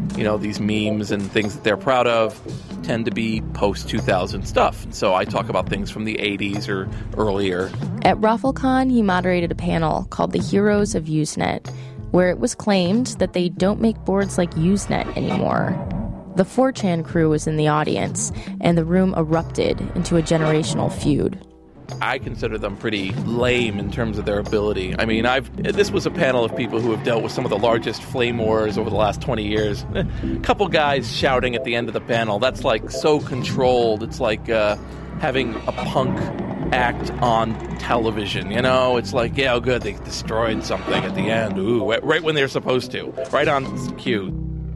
Speaker 22: you know, these memes and things that they're proud of tend to be post two thousand stuff. And so I talk about things from the eighties or earlier.
Speaker 6: At RuffleCon, he moderated a panel called The Heroes of Usenet, where it was claimed that they don't make boards like Usenet anymore. The four chan crew was in the audience, and the room erupted into a generational feud.
Speaker 22: I consider them pretty lame in terms of their ability. I mean, I've this was a panel of people who have dealt with some of the largest flame wars over the last twenty years. A couple guys shouting at the end of the panel. That's like so controlled. It's like uh, having a punk act on television, you know? It's like, yeah, oh good, they destroyed something at the end. Ooh, right when they're supposed to. Right on cue.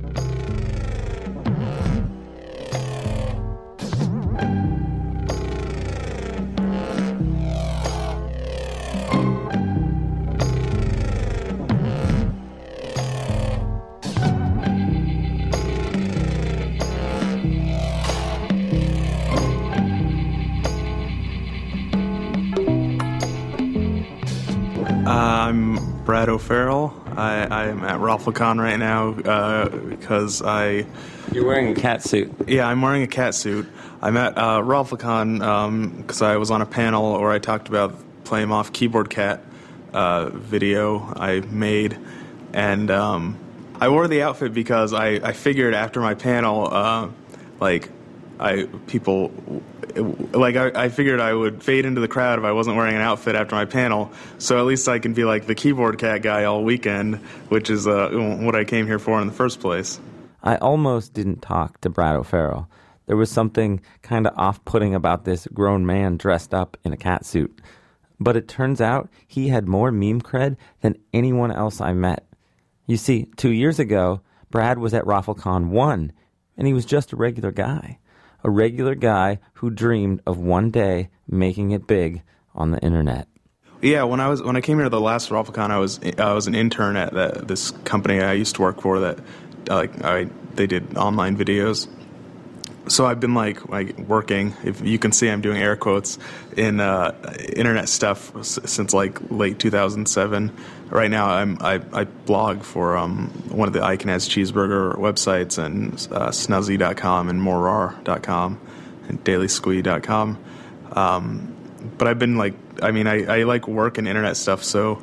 Speaker 1: I'm Brad O'Farrell. I, I am at RuffleCon right now uh, because I...
Speaker 14: You're wearing a cat suit.
Speaker 1: Yeah, I'm wearing a cat suit. I'm at uh, RuffleCon because um, I was on a panel where I talked about Play'em Off Keyboard Cat uh, video I made. And um, I wore the outfit because I, I figured after my panel, uh, like, I people... Like, I, I figured I would fade into the crowd if I wasn't wearing an outfit after my panel, so at least I can be like the keyboard cat guy all weekend, which is uh, what I came here for in the first place.
Speaker 14: I almost didn't talk to Brad O'Farrell. There was something kind of off-putting about this grown man dressed up in a cat suit. But it turns out he had more meme cred than anyone else I met. You see, two years ago, Brad was at RuffleCon one, and he was just a regular guy. A regular guy who dreamed of one day making it big on the internet.
Speaker 1: Yeah, when I was when I came here to the last RuffleCon, I was I was an intern at the, this company I used to work for that uh, like I they did online videos. So I've been like like working. If you can see, I'm doing air quotes in uh, internet stuff s- since like late two thousand seven. Right now, I'm I, I blog for um, one of the I Can Has Cheeseburger websites and uh, snuzzy dot com and morar dot com and daily squee dot com. Um, but I've been like, I mean, I, I like work and internet stuff, so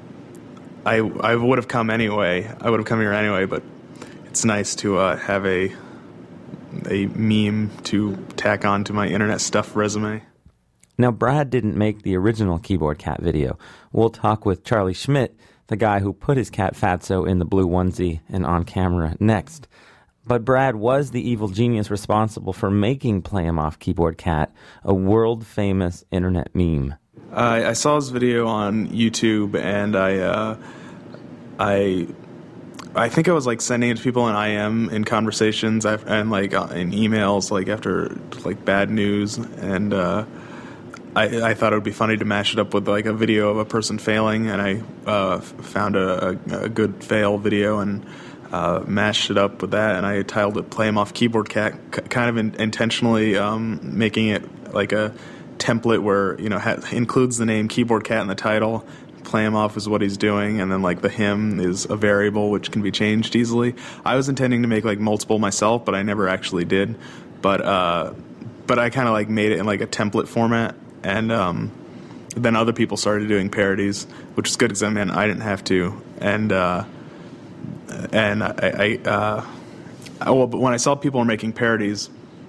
Speaker 1: I I would have come anyway. I would have come here anyway, but it's nice to uh, have a a meme to tack on to my internet stuff resume.
Speaker 14: Now, Brad didn't make the original Keyboard Cat video. We'll talk with Charlie Schmidt, the guy who put his cat Fatso in the blue onesie and on camera next. But Brad was the evil genius responsible for making Play'em Off Keyboard Cat a world-famous internet meme.
Speaker 1: I, I saw his video on YouTube, and I, uh, I, I think I was like sending it to people in I M in conversations and like in emails, like after like bad news, and uh, I, I thought it would be funny to mash it up with like a video of a person failing, and I uh, found a, a, a good fail video and uh, mashed it up with that, and I titled it "Play'em Off Keyboard Cat," c- kind of in, intentionally um, making it like a template where, you know, ha- includes the name Keyboard Cat in the title. Play'em Off is what he's doing, and then like the him is a variable which can be changed easily. I was intending to make like multiple myself, but I never actually did. But uh, but I kind of like made it in like a template format, and um, then other people started doing parodies, which is good because I mean I didn't have to. And uh, and I, I uh, well, but when I saw people were making parodies,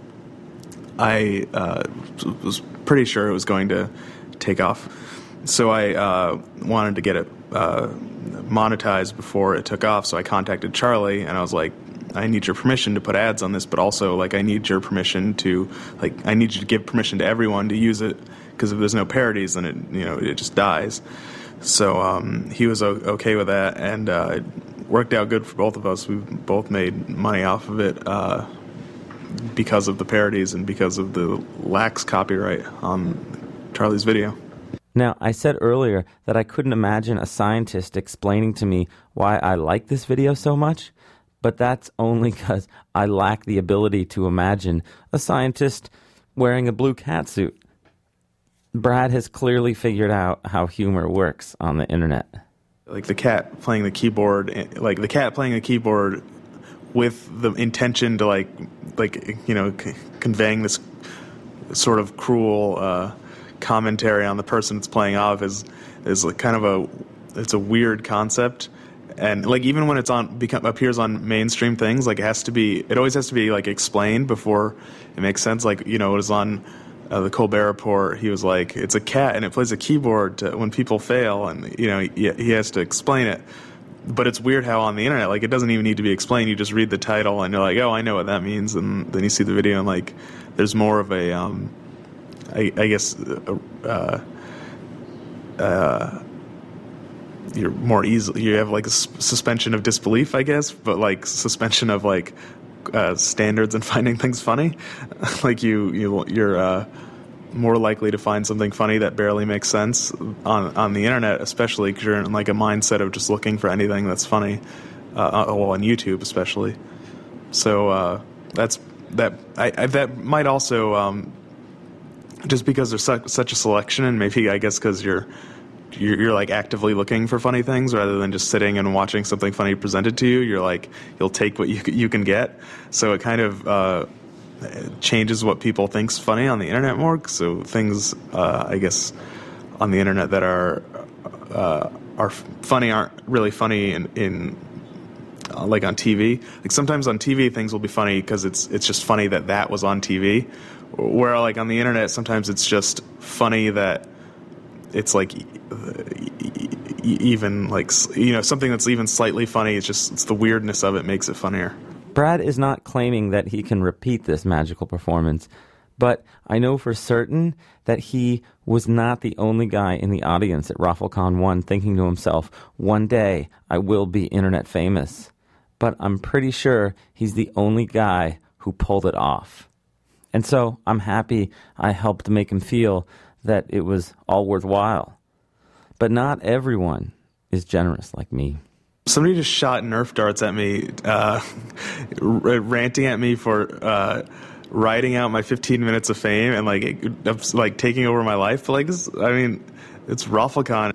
Speaker 1: I uh, was pretty sure it was going to take off. So I uh, wanted to get it uh, monetized before it took off. So I contacted Charlie, and I was like, I need your permission to put ads on this, but also like I need your permission to like I need you to give permission to everyone to use it, because if there's no parodies, then it you know it just dies. So um, he was o- okay with that, and uh, it worked out good for both of us. We both made money off of it uh, because of the parodies and because of the lax copyright on Charlie's video.
Speaker 14: Now, I said earlier that I couldn't imagine a scientist explaining to me why I like this video so much, but that's only because I lack the ability to imagine a scientist wearing a blue cat suit. Brad has clearly figured out how humor works on the internet.
Speaker 1: Like the cat playing the keyboard, like the cat playing the keyboard with the intention to like like you know c- conveying this sort of cruel uh, commentary on the person it's playing off is is like kind of a it's a weird concept. And like even when it's on become appears on mainstream things, like it has to be it always has to be like explained before it makes sense. Like, you know, it was on uh, the Colbert Report. He was like, it's a cat and it plays a keyboard to, when people fail, and you know he, he has to explain it. But it's weird how on the internet, like it doesn't even need to be explained. You just read the title and you're like, oh, I know what that means, and then you see the video and like there's more of a um, I, I guess uh, uh, you're more easily you have like a suspension of disbelief, I guess, but like suspension of like uh, standards and finding things funny. Like you you you're uh, more likely to find something funny that barely makes sense on on the internet, especially because you're in like a mindset of just looking for anything that's funny. Uh, well, on YouTube especially. So uh, that's that. I, I, that might also um, just because there's su- such a selection, and maybe I guess because you're. You're, you're like actively looking for funny things rather than just sitting and watching something funny presented to you. You're like, you'll take what you you can get. So it kind of uh, changes what people think's funny on the internet more. So things, uh, I guess, on the internet that are uh, are funny aren't really funny in, in uh, like on T V. Like sometimes on T V things will be funny because it's it's just funny that that was on T V. Where like on the internet sometimes it's just funny that it's like even like, you know, something that's even slightly funny. It's just it's the weirdness of it makes it funnier.
Speaker 14: Brad is not claiming that he can repeat this magical performance, but I know for certain that he was not the only guy in the audience at RaffleCon one thinking to himself, one day I will be internet famous. But I'm pretty sure he's the only guy who pulled it off. And so I'm happy I helped make him feel that it was all worthwhile. But not everyone is generous like me.
Speaker 1: Somebody just shot Nerf darts at me, uh, ranting at me for uh, writing out my fifteen minutes of fame and like it, like taking over my life. But like this, I mean, it's RaffleCon.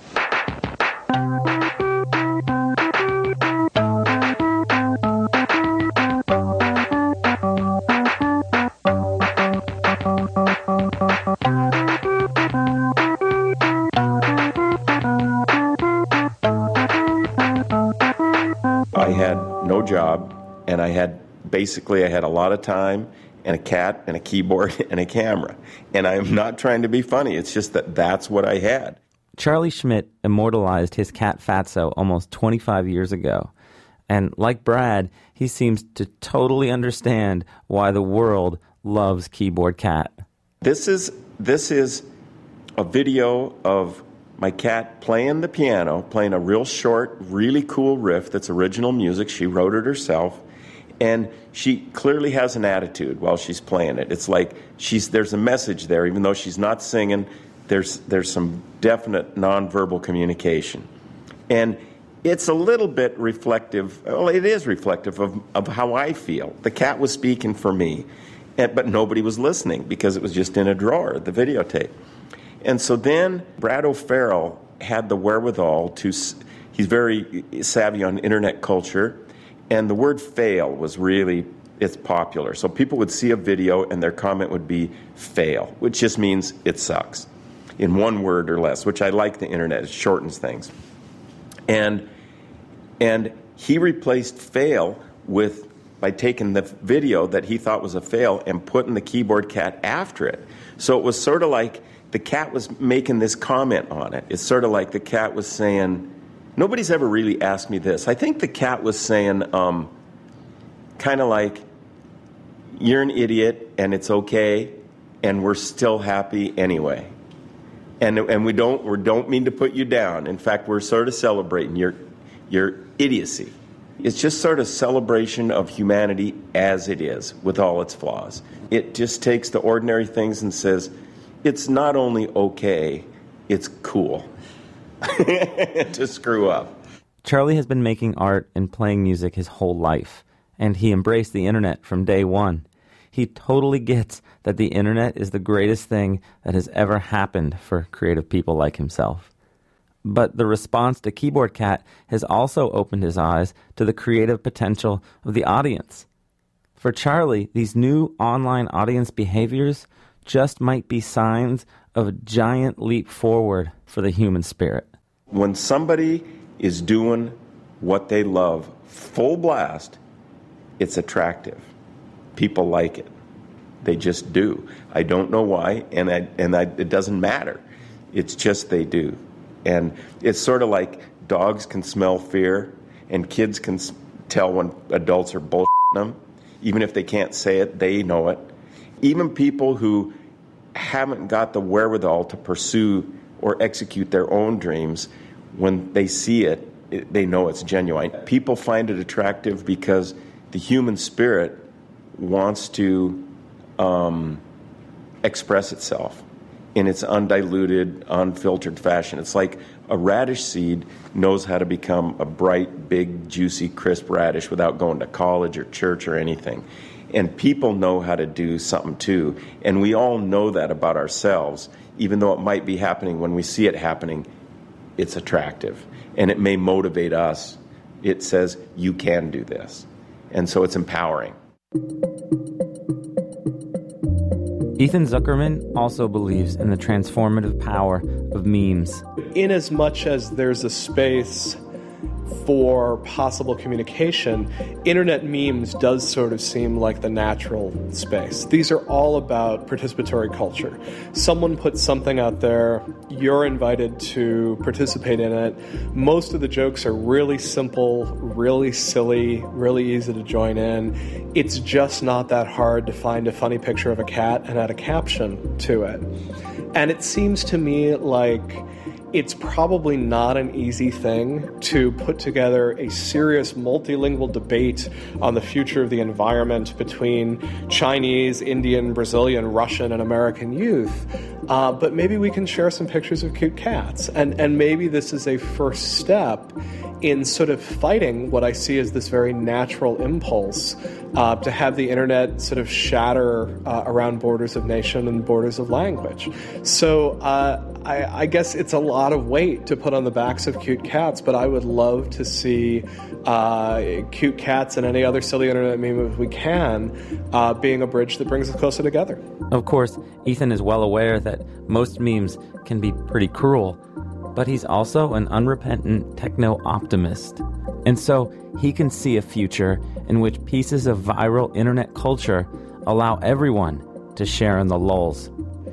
Speaker 2: job, and I had basically I had a lot of time and a cat and a keyboard and a camera, and I'm not trying to be funny, it's just that that's what I had.
Speaker 14: Charlie Schmidt immortalized his cat Fatso almost twenty-five years ago, and like Brad, he seems to totally understand why the world loves Keyboard Cat.
Speaker 2: This is this is a video of my cat playing the piano, playing a real short, really cool riff that's original music. She wrote it herself, and she clearly has an attitude while she's playing it. It's like she's there's a message there, even though she's not singing. There's there's some definite nonverbal communication, and it's a little bit reflective. Well, it is reflective of of how I feel. The cat was speaking for me, and, but nobody was listening because it was just in a drawer, the videotape. And so then Brad O'Farrell had the wherewithal to, he's very savvy on internet culture, and the word fail was really, it's popular. So people would see a video and their comment would be fail, which just means it sucks, in one word or less, which I like the internet, it shortens things. And, and he replaced fail with, by taking the video that he thought was a fail and putting the Keyboard Cat after it. So it was sort of like, the cat was making this comment on it. It's sort of like the cat was saying, nobody's ever really asked me this. I think the cat was saying, um, kind of like, you're an idiot and it's okay, and we're still happy anyway. And and we don't we don't mean to put you down. In fact, we're sort of celebrating your your idiocy. It's just sort of celebration of humanity as it is, with all its flaws. It just takes the ordinary things and says, it's not only okay, it's cool to screw up.
Speaker 14: Charlie has been making art and playing music his whole life, and he embraced the internet from day one. He totally gets that the internet is the greatest thing that has ever happened for creative people like himself. But the response to Keyboard Cat has also opened his eyes to the creative potential of the audience. For Charlie, these new online audience behaviors just might be signs of a giant leap forward for the human spirit.
Speaker 2: When somebody is doing what they love full blast, it's attractive. People like it. They just do. I don't know why, and I, and I, it doesn't matter. It's just they do. And it's sort of like dogs can smell fear, and kids can tell when adults are bullshitting them. Even if they can't say it, they know it. Even people who haven't got the wherewithal to pursue or execute their own dreams, when they see it, it, they know it's genuine. People find it attractive because the human spirit wants to um, express itself in its undiluted, unfiltered fashion. It's like a radish seed knows how to become a bright, big, juicy, crisp radish without going to college or church or anything. And people know how to do something too. And we all know that about ourselves. Even though it might be happening, when we see it happening, it's attractive. And it may motivate us. It says, you can do this. And so it's empowering.
Speaker 14: Ethan Zuckerman also believes in the transformative power of memes.
Speaker 3: In as much as there's a space for possible communication, internet memes does sort of seem like the natural space. These are all about participatory culture. Someone puts something out there, you're invited to participate in it. Most of the jokes are really simple, really silly, really easy to join in. It's just not that hard to find a funny picture of a cat and add a caption to it. And it seems to me like it's probably not an easy thing to put together a serious multilingual debate on the future of the environment between Chinese, Indian, Brazilian, Russian, and American youth. Uh, but maybe we can share some pictures of cute cats. And, and maybe this is a first step in sort of fighting what I see as this very natural impulse uh, to have the internet sort of shatter uh, around borders of nation and borders of language. So uh, I, I guess it's a lot of weight to put on the backs of cute cats, but I would love to see uh, cute cats and any other silly internet meme if we can uh, being a bridge that brings us closer together.
Speaker 14: Of course, Ethan is well aware that most memes can be pretty cruel, but he's also an unrepentant techno-optimist. And so he can see a future in which pieces of viral internet culture allow everyone to share in the lulz.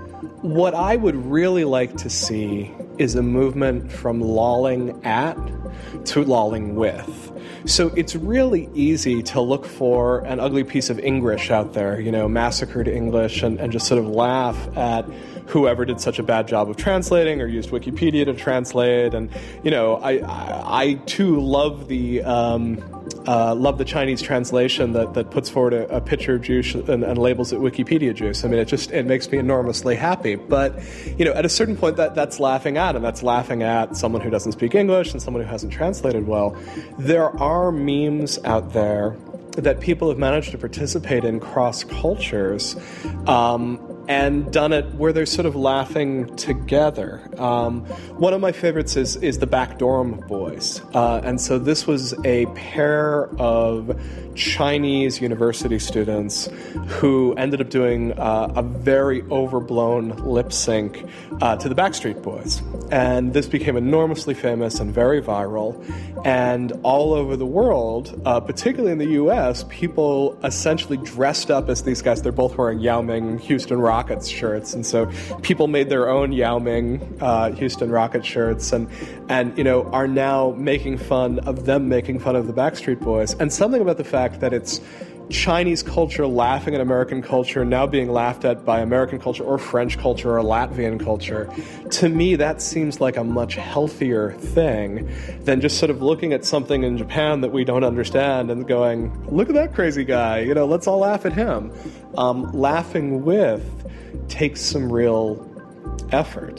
Speaker 3: What I would really like to see is a movement from lolling at to lolling with. So it's really easy to look for an ugly piece of English out there, you know, massacred English, and, and just sort of laugh at whoever did such a bad job of translating or used Wikipedia to translate. And, you know, I, I, I too love the um, uh, love the Chinese translation that, that puts forward a, a picture of juice and, and labels it Wikipedia juice. I mean, it just, it makes me enormously happy. But, you know, at a certain point, that that's laughing at, and that's laughing at someone who doesn't speak English and someone who hasn't translated well. There are memes out there that people have managed to participate in cross cultures, um, and done it where they're sort of laughing together. Um, one of my favorites is is the Back Dorm Boys, uh, and so this was a pair of Chinese university students who ended up doing uh, a very overblown lip sync uh, to the Backstreet Boys, and this became enormously famous and very viral. And all over the world, uh, particularly in the U S, people essentially dressed up as these guys. They're both wearing Yao Ming Houston Rockets shirts, and so people made their own Yao Ming uh, Houston Rocket shirts, and and you know are now making fun of them making fun of the Backstreet Boys. And something about the fact that it's Chinese culture laughing at American culture, now being laughed at by American culture or French culture or Latvian culture, to me that seems like a much healthier thing than just sort of looking at something in Japan that we don't understand and going, look at that crazy guy, you know, let's all laugh at him. Um, laughing with takes some real effort.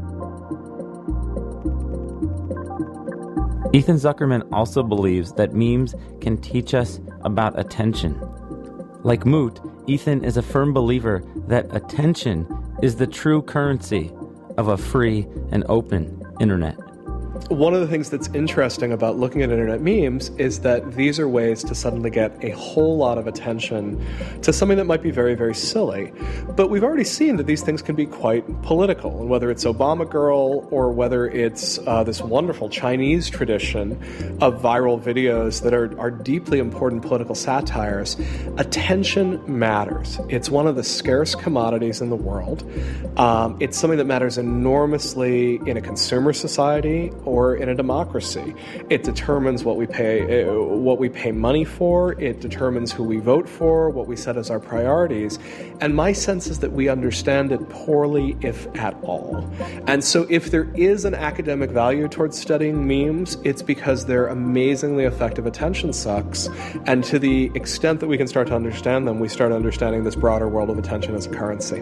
Speaker 14: Ethan Zuckerman also believes that memes can teach us about attention. Like Moot, Ethan is a firm believer that attention is the true currency of a free and open internet.
Speaker 3: one of the things that's interesting about looking at internet memes is that these are ways to suddenly get a whole lot of attention to something that might be very, very silly. But we've already seen that these things can be quite political, and whether it's Obama Girl or whether it's uh, this wonderful Chinese tradition of viral videos that are, are deeply important political satires, attention matters. It's one of the scarce commodities in the world. Um, it's something that matters enormously in a consumer society or in a democracy. It determines what we pay, uh, what we pay money for. It determines who we vote for, what we set as our priorities. And my sense is that we understand it poorly, if at all. And so if there is an academic value towards studying memes, it's because they're amazingly effective attention sucks. And to the extent that we can start to understand them, we start understanding this broader world of attention as a currency.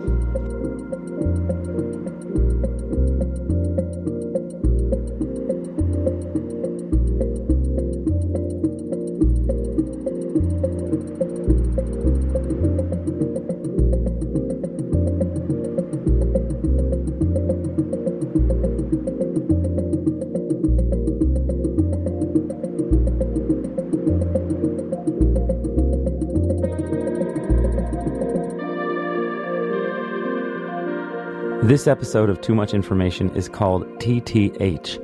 Speaker 14: This episode of Too Much Information is called T T H.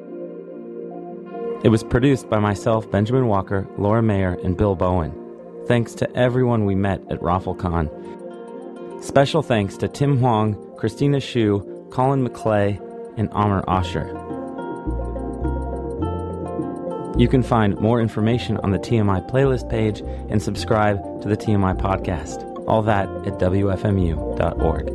Speaker 14: It was produced by myself, Benjamin Walker, Laura Mayer, and Bill Bowen. Thanks to everyone we met at RaffleCon. Special thanks to Tim Huang, Christina Shu, Colin McClay, and Amr Asher. You can find more information on the T M I playlist page and subscribe to the T M I podcast. All that at W F M U dot org.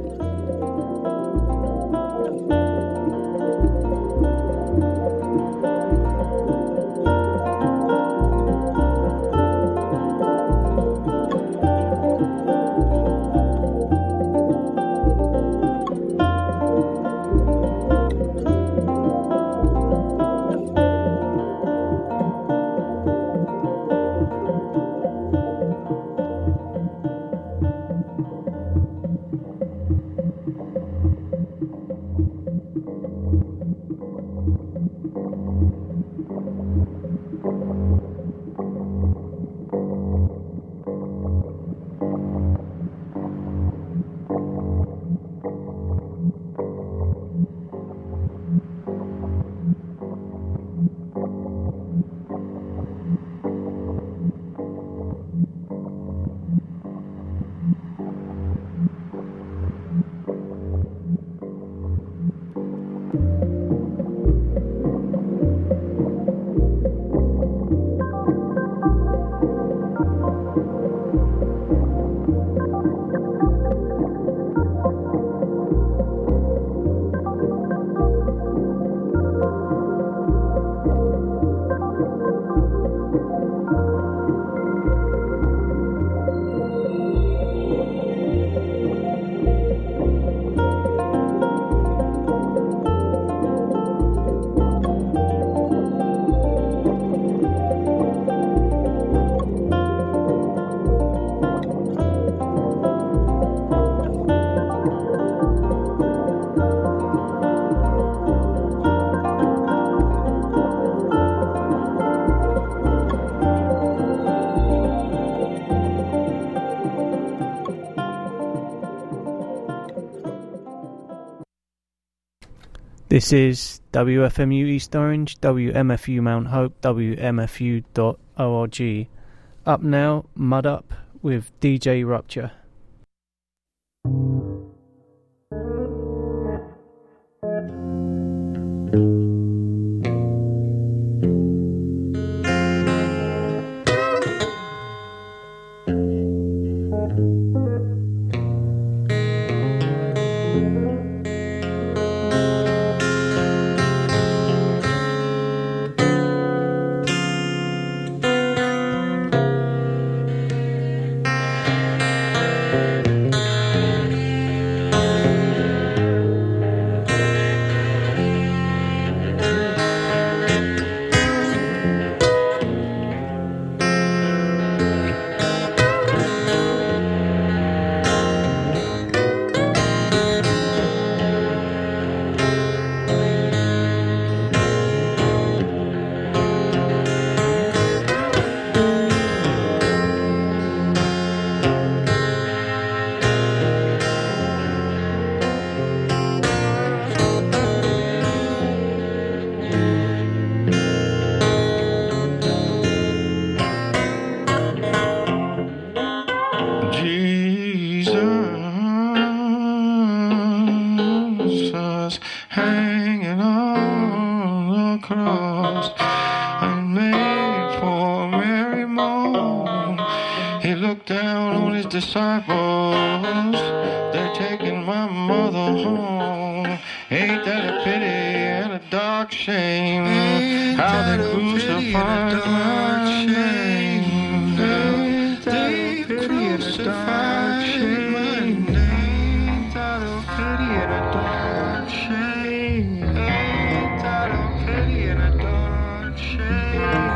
Speaker 5: This is W F M U East Orange, W M F U Mount Hope, W M F U dot org. Up now, Mud Up with D J Rupture.
Speaker 4: disciples, they're taking my mother home. Ain't that a pity and a dark shame? Ain't how they crucified my name. Ain't that a pity and a dark shame? Ain't that a pity and a dark shame? Ain't that a pity and a dark shame?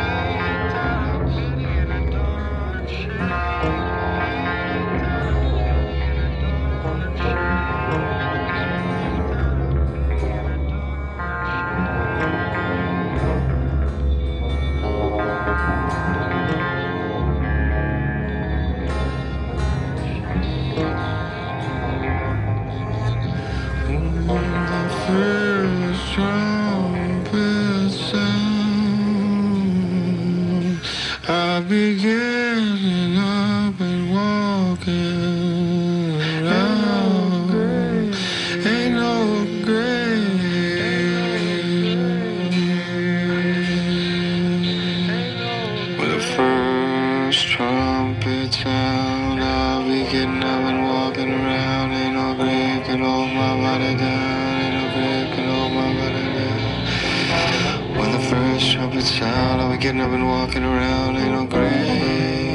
Speaker 4: First trumpet sound, I began up and walking around. Ain't no grave. With the first trumpet sound, I'll be getting up and walking around. Ain't no grave can hold my body down. When the first trumpet sound, I'll be getting up and walking around. Ain't no grave.